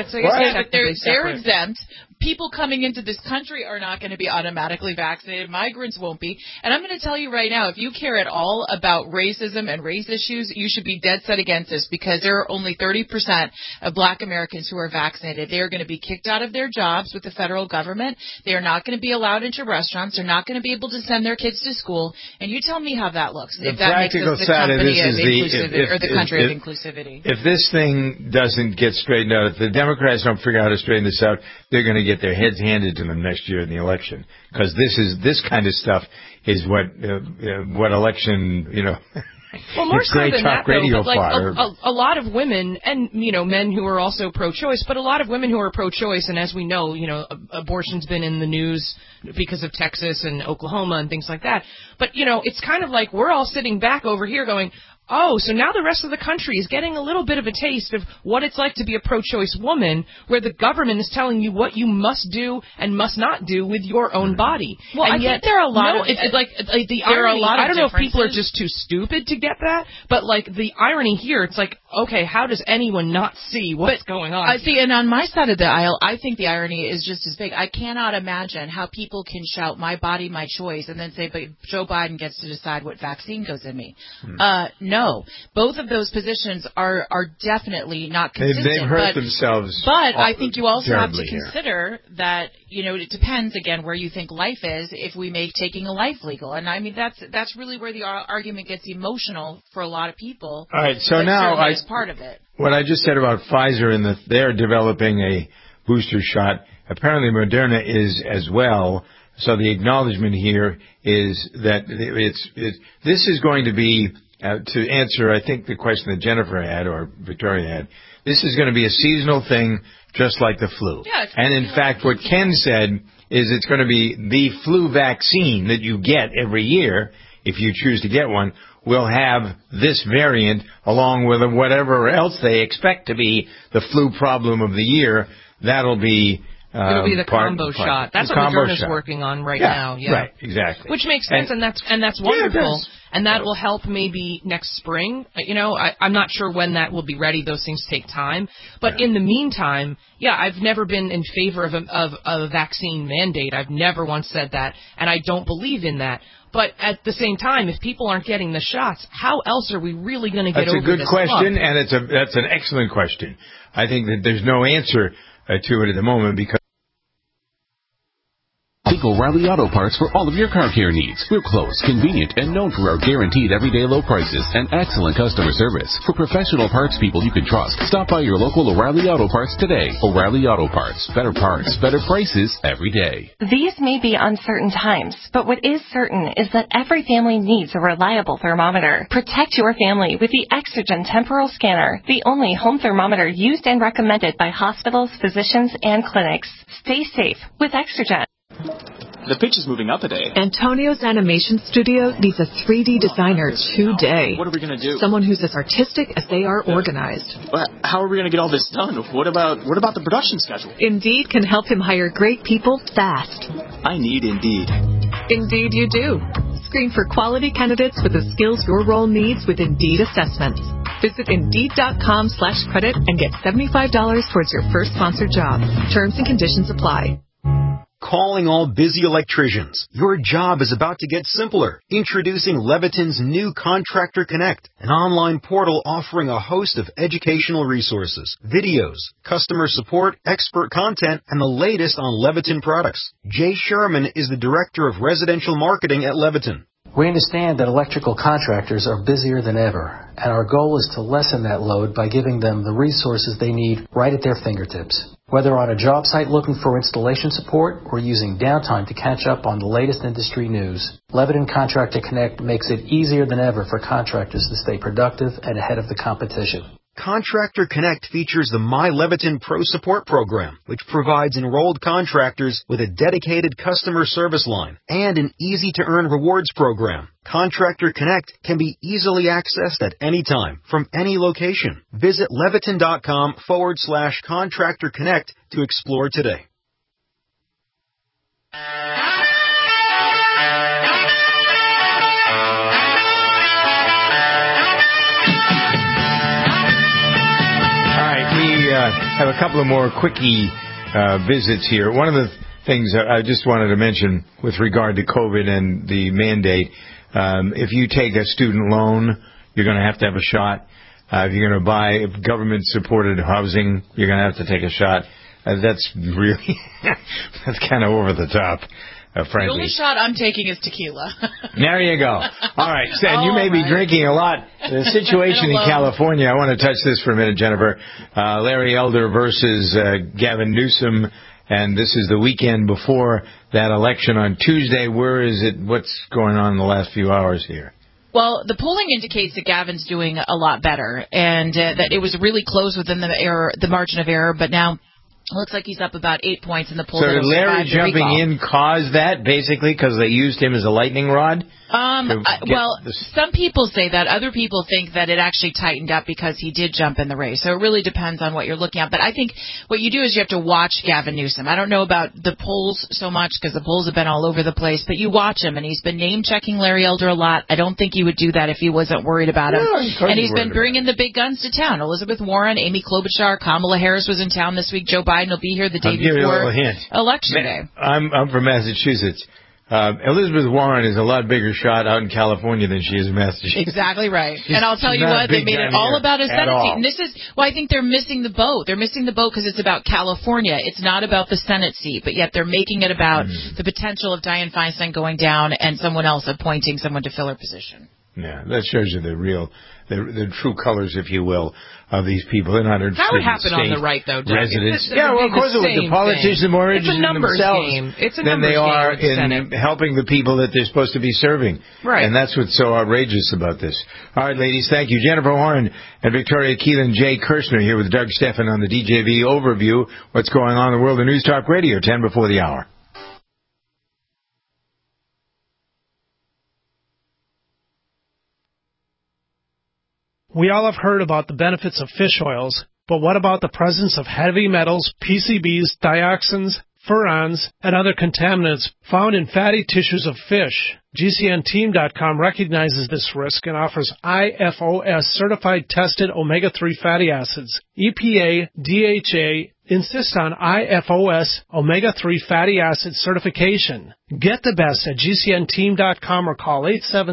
They're exempt. People coming into this country are not going to be automatically vaccinated. Migrants won't be. And I'm going to tell you right now, if you care at all about racism and race issues, you should be dead set against this because there are only 30% of black Americans who are vaccinated. They are going to be kicked out of their jobs with the federal government. They are not going to be allowed into restaurants. They're not going to be able to send their kids to school. And you tell me how that looks. If that makes us the company of inclusivity or the country of inclusivity. If this thing doesn't get straightened out, if the Democrats don't figure out how to straighten this out, they're going to get their heads handed to them next year in the election. Because this kind of stuff is what election, Well, more so than that, though, but a lot of women and, men who are also pro-choice, but a lot of women who are pro-choice, and as we know, abortion's been in the news because of Texas and Oklahoma and things like that. But, it's kind of like we're all sitting back over here going, oh, so now the rest of the country is getting a little bit of a taste of what it's like to be a pro-choice woman, where the government is telling you what you must do and must not do with your own body. Well, and I yet, think there are a lot of the there irony. are a lot of I don't know if people are differences. just too stupid to get that, but the irony here, it's like, okay, how does anyone not see what's going on? I see, and on my side of the aisle, I think the irony is just as big. I cannot imagine how people can shout "my body, my choice" and then say, "But Joe Biden gets to decide what vaccine goes in me." No, both of those positions are definitely not consistent. They've hurt themselves. But I think you also have to here. consider that it depends again where you think life is. If we make taking a life legal, and I mean that's really where the argument gets emotional for a lot of people. All right, so now that's part of it. What I just said about Pfizer and that they're developing a booster shot. Apparently, Moderna is as well. So the acknowledgement here is that this is going to be. To answer, I think, the question that Jennifer had or Victoria had, this is going to be a seasonal thing just like the flu. Yeah, and in fact, what Ken said is it's going to be the flu vaccine that you get every year, if you choose to get one, will have this variant along with whatever else they expect to be the flu problem of the year. That'll be It'll be the combo shot. That's what Moderna's working on right now. Yeah, right, exactly. Which makes sense, and that's wonderful. And that will help maybe next spring. I'm not sure when that will be ready. Those things take time. But in the meantime, I've never been in favor of a vaccine mandate. I've never once said that, and I don't believe in that. But at the same time, if people aren't getting the shots, how else are we really going to get over this? That's a good question, and that's an excellent question. I think that there's no answer to it at the moment because Think O'Reilly Auto Parts for all of your car care needs. We're close, convenient, and known for our guaranteed everyday low prices and excellent customer service. For professional parts people you can trust, stop by your local O'Reilly Auto Parts today. O'Reilly Auto Parts. Better parts, better prices every day. These may be uncertain times, but what is certain is that every family needs a reliable thermometer. Protect your family with the Exergen Temporal Scanner, the only home thermometer used and recommended by hospitals, physicians, and clinics. Stay safe with Exergen. The pitch is moving up a day. Antonio's animation studio needs a 3D designer today. What are we going to do? Someone who's as artistic as they are organized. But how are we going to get all this done? What about the production schedule? Indeed can help him hire great people fast. I need Indeed. Indeed you do. Screen for quality candidates with the skills your role needs with Indeed assessments. Visit Indeed.com/credit and get $75 towards your first sponsored job. Terms and conditions apply. Calling all busy electricians. Your job is about to get simpler. Introducing Leviton's new Contractor Connect, an online portal offering a host of educational resources, videos, customer support, expert content, and the latest on Leviton products. Jay Sherman is the Director of Residential Marketing at Leviton. We understand that electrical contractors are busier than ever, and our goal is to lessen that load by giving them the resources they need right at their fingertips. Whether on a job site looking for installation support or using downtime to catch up on the latest industry news, Leviton Contractor Connect makes it easier than ever for contractors to stay productive and ahead of the competition. Contractor Connect features the My Leviton Pro Support Program, which provides enrolled contractors with a dedicated customer service line and an easy-to-earn rewards program. Contractor Connect can be easily accessed at any time, from any location. Visit Leviton.com/Contractor Connect to explore today. Have a couple of more quickie visits here. One of the things I just wanted to mention with regard to COVID and the mandate, if you take a student loan, you're going to have a shot. If you're going to buy government-supported housing, you're going to have to take a shot. That's really, that's kind of over the top. Frankly. The only shot I'm taking is tequila. There you go. All right. And you may be drinking a lot. The situation in California, I want to touch this for a minute, Jennifer. Larry Elder versus Gavin Newsom. And this is the weekend before that election on Tuesday. Where is it? What's going on in the last few hours here? Well, the polling indicates that Gavin's doing a lot better and that it was really close within the margin of error, but now looks like he's up about 8 points in the poll. So did Larry jumping in cause that, basically, because they used him as a lightning rod? Some people say that. Other people think that it actually tightened up because he did jump in the race. So it really depends on what you're looking at. But I think what you do is you have to watch Gavin Newsom. I don't know about the polls so much because the polls have been all over the place. But you watch him, and he's been name-checking Larry Elder a lot. I don't think he would do that if he wasn't worried about him. And he's been bringing the big guns to town. Elizabeth Warren, Amy Klobuchar, Kamala Harris was in town this week. Joe Biden will be here the day before Election Day. I'm from Massachusetts. Elizabeth Warren is a lot bigger shot out in California than she is in Massachusetts. Exactly right. And I'll tell you what, they made it all about his Senate seat. And this is why I think they're missing the boat. They're missing the boat because it's about California. It's not about the Senate seat, but yet they're making it about the potential of Dianne Feinstein going down and someone else appointing someone to fill her position. Yeah, that shows you the true colors, if you will, of these people. They're not that would happen on the right, though, Doug. Residents. Of course it would. The politicians are more interested in themselves than they are in helping the people that they're supposed to be serving. Right. And that's what's so outrageous about this. All right, ladies, thank you. Jennifer Horn and Victoria Keelan, Jay Kirshner here with Doug Stephan on the DJV Overview. What's going on in the world of News Talk Radio, 10 before the hour. We all have heard about the benefits of fish oils, But what about the presence of heavy metals, PCBs, dioxins, furans, and other contaminants found in fatty tissues of fish? GCNteam.com recognizes this risk and offers IFOS certified tested omega-3 fatty acids. EPA, DHA insist on IFOS omega-3 fatty acid certification. Get the best at GCNteam.com or call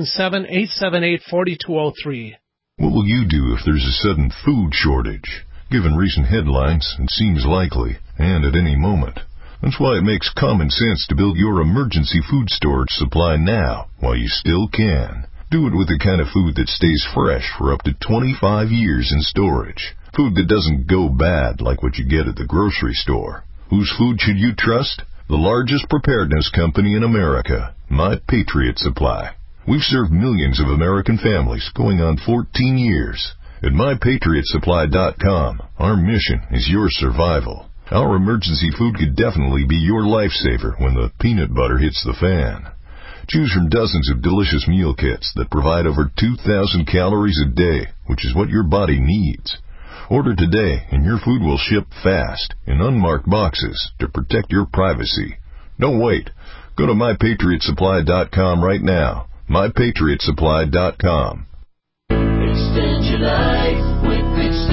877-878-4203. What will you do if there's a sudden food shortage? Given recent headlines, it seems likely, and at any moment. That's why it makes common sense to build your emergency food storage supply now, while you still can. Do it with the kind of food that stays fresh for up to 25 years in storage. Food that doesn't go bad like what you get at the grocery store. Whose food should you trust? The largest preparedness company in America, My Patriot Supply. We've served millions of American families going on 14 years. At MyPatriotSupply.com, our mission is your survival. Our emergency food could definitely be your lifesaver when the peanut butter hits the fan. Choose from dozens of delicious meal kits that provide over 2,000 calories a day, which is what your body needs. Order today and your food will ship fast in unmarked boxes to protect your privacy. Don't wait. Go to MyPatriotSupply.com right now. MyPatriotSupply.com. Extend your life with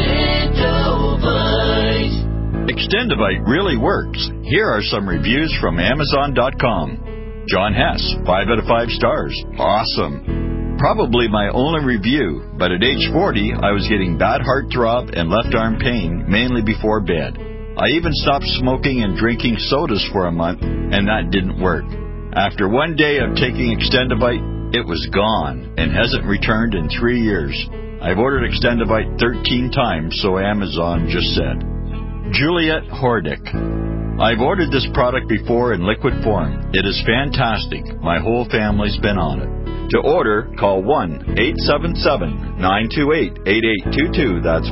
Extendovite. Extendovite really works. Here are some reviews from Amazon.com. John Hess, 5 out of 5 stars. Awesome. Probably my only review, but at age 40, I was getting bad heartthrob and left arm pain, mainly before bed. I even stopped smoking and drinking sodas for a month, and that didn't work. After one day of taking Extendovite, it was gone and hasn't returned in 3 years. I've ordered Extendovite 13 times, so Amazon just said. Juliet Hordick. I've ordered this product before in liquid form. It is fantastic. My whole family's been on it. To order, call 1-877-928-8822. That's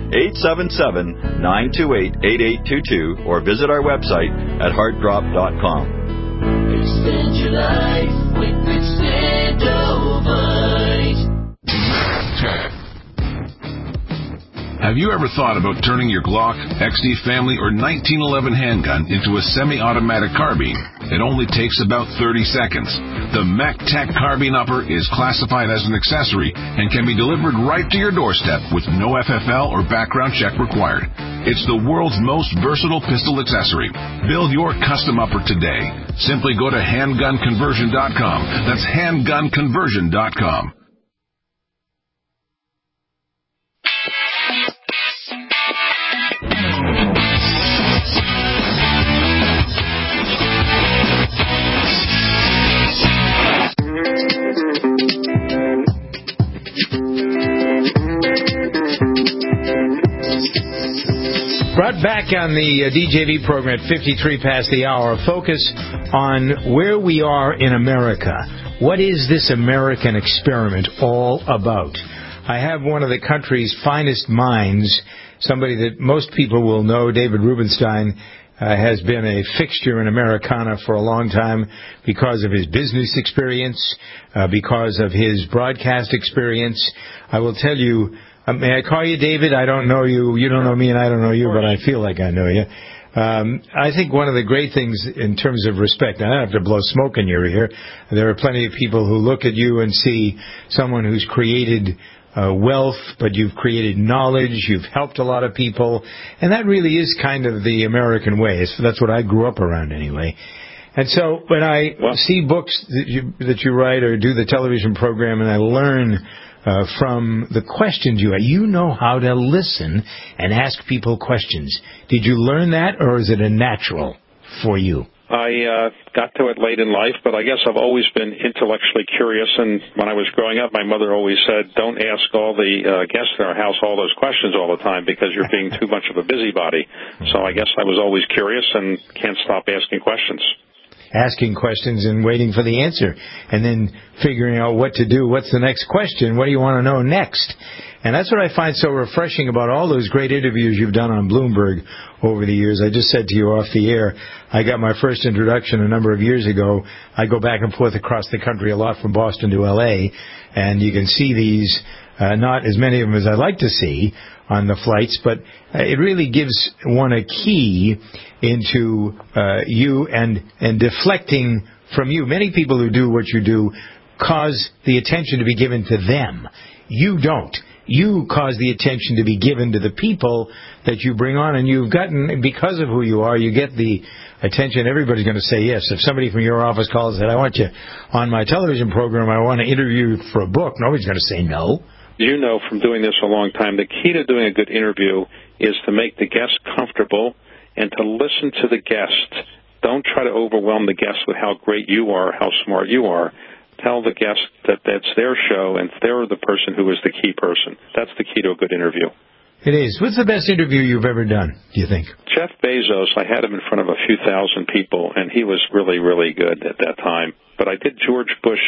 1-877-928-8822. Or visit our website at heartdrop.com. Extend your life with Extendovite. Have you ever thought about turning your Glock, XD Family, or 1911 handgun into a semi-automatic carbine? It only takes about 30 seconds. The MacTac Carbine Upper is classified as an accessory and can be delivered right to your doorstep with no FFL or background check required. It's the world's most versatile pistol accessory. Build your custom upper today. Simply go to handgunconversion.com. That's handgunconversion.com. Brought back on the DJV program at 53 past the hour, focus on where we are in America. What is this American experiment all about? I have one of the country's finest minds, somebody that most people will know, David Rubenstein, has been a fixture in Americana for a long time because of his business experience, because of his broadcast experience. I will tell you, may I call you David? I don't know you. You don't know me, and I don't know you, but I feel like I know you. I think one of the great things in terms of respect, and I don't have to blow smoke in your ear, there are plenty of people who look at you and see someone who's created wealth, but you've created knowledge, you've helped a lot of people, and that really is kind of the American way. That's what I grew up around anyway. And so when I see books that you write or do the television program, and I learn from the questions you know how to listen and ask people questions. Did you learn that, or is it a natural for you? I got to it late in life, but I guess I've always been intellectually curious, and when I was growing up, my mother always said, don't ask all the guests in our house all those questions all the time because you're being too much of a busybody. So I guess I was always curious and can't stop asking questions. Asking questions and waiting for the answer, and then figuring out what to do. What's the next question? What do you want to know next? And that's what I find so refreshing about all those great interviews you've done on Bloomberg over the years. I just said to you off the air, I got my first introduction a number of years ago. I go back and forth across the country a lot from Boston to L.A., and you can see these not as many of them as I'd like to see on the flights, but it really gives one a key into you and deflecting from you. Many people who do what you do cause the attention to be given to them. You don't. You cause the attention to be given to the people that you bring on, and you've gotten, because of who you are, you get the attention. Everybody's going to say yes. If somebody from your office calls and said, I want you on my television program, I want to interview you for a book, nobody's going to say no. You know from doing this a long time, the key to doing a good interview is to make the guest comfortable and to listen to the guest. Don't try to overwhelm the guest with how great you are, how smart you are. Tell the guest that that's their show and they're the person who is the key person. That's the key to a good interview. It is. What's the best interview you've ever done, do you think? Jeff Bezos, I had him in front of a few thousand people, and he was really, really good at that time. But I did George Bush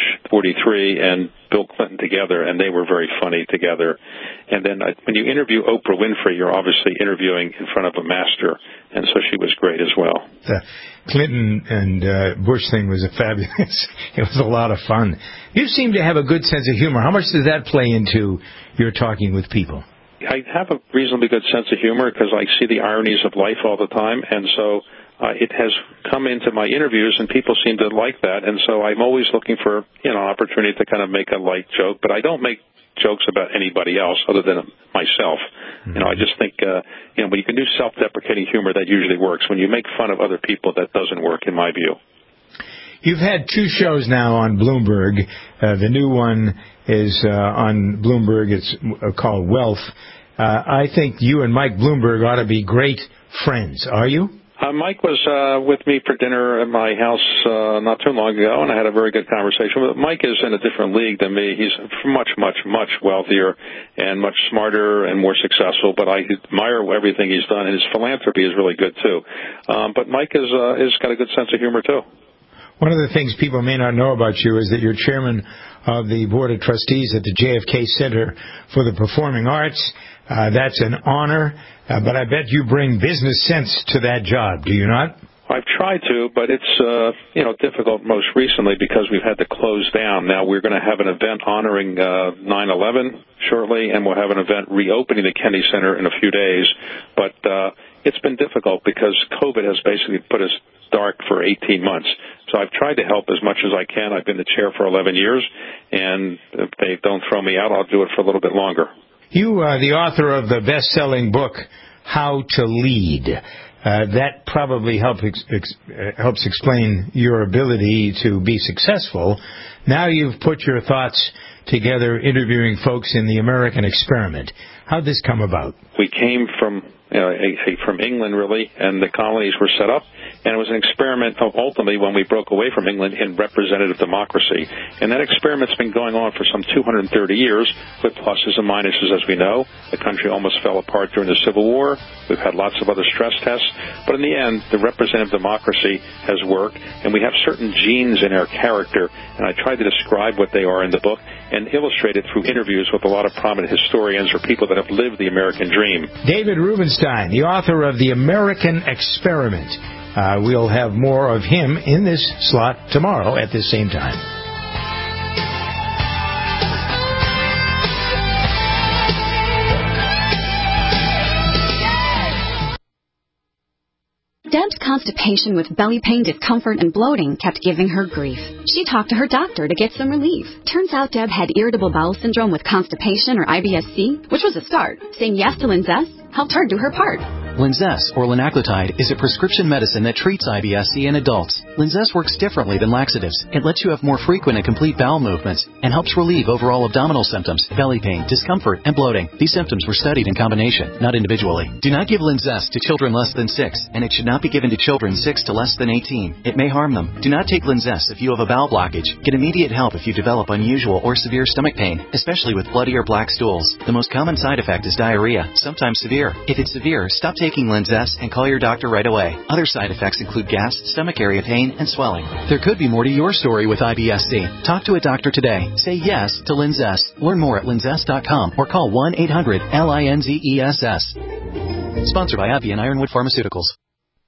43 and Bill Clinton together, and they were very funny together. And then when you interview Oprah Winfrey, you're obviously interviewing in front of a master, and so she was great as well. The Clinton and Bush thing was fabulous. It was a lot of fun. You seem to have a good sense of humor. How much does that play into your talking with people? I have a reasonably good sense of humor because I see the ironies of life all the time, and so it has come into my interviews, and people seem to like that, and so I'm always looking for an opportunity to kind of make a light joke, but I don't make jokes about anybody else other than myself. Mm-hmm. I just think when you can do self-deprecating humor, that usually works. When you make fun of other people, that doesn't work, in my view. You've had 2 shows now on Bloomberg. The new one is on Bloomberg. It's called Wealth. I think you and Mike Bloomberg ought to be great friends. Are you? Mike was with me for dinner at my house not too long ago, and I had a very good conversation. But Mike is in a different league than me. He's much, much, much wealthier and much smarter and more successful. But I admire everything he's done, and his philanthropy is really good too. But Mike is got a good sense of humor too. One of the things people may not know about you is that you're chairman of the Board of Trustees at the JFK Center for the Performing Arts. That's an honor, but I bet you bring business sense to that job, do you not? I've tried to, but it's difficult most recently because we've had to close down. Now we're going to have an event honoring 9/11 shortly, and we'll have an event reopening the Kennedy Center in a few days. But it's been difficult because COVID has basically put us dark for 18 months. So I've tried to help as much as I can. I've been the chair for 11 years, and if they don't throw me out, I'll do it for a little bit longer. You are the author of the best-selling book, How to Lead. That probably helps explain your ability to be successful. Now you've put your thoughts together interviewing folks in the American experiment. How'd this come about? We came from England, really, and the colonies were set up. And it was an experiment, ultimately, when we broke away from England, in representative democracy. And that experiment's been going on for some 230 years, with pluses and minuses, as we know. The country almost fell apart during the Civil War. We've had lots of other stress tests. But in the end, the representative democracy has worked, and we have certain genes in our character. And I tried to describe what they are in the book and illustrate it through interviews with a lot of prominent historians or people that have lived the American dream. David Rubenstein, the author of The American Experiment. We'll have more of him in this slot tomorrow at this same time. Deb's constipation with belly pain, discomfort, and bloating kept giving her grief. She talked to her doctor to get some relief. Turns out Deb had irritable bowel syndrome with constipation, or IBS-C, which was a start. Saying yes to Linzess helped her do her part. Linzess, or linaclotide, is a prescription medicine that treats IBS-C in adults. Linzess works differently than laxatives. It lets you have more frequent and complete bowel movements and helps relieve overall abdominal symptoms, belly pain, discomfort, and bloating. These symptoms were studied in combination, not individually. Do not give Linzess to children less than 6, and it should not be given to children 6 to less than 18. It may harm them. Do not take Linzess if you have a bowel blockage. Get immediate help if you develop unusual or severe stomach pain, especially with bloody or black stools. The most common side effect is diarrhea, sometimes severe. If it's severe, stop taking Linzess and call your doctor right away. Other side effects include gas, stomach area pain, and swelling. There could be more to your story with IBS-C. Talk to a doctor today. Say yes to Linzess. Learn more at linzess.com or call 1-800-LINZESS. Sponsored by AbbVie and Ironwood Pharmaceuticals.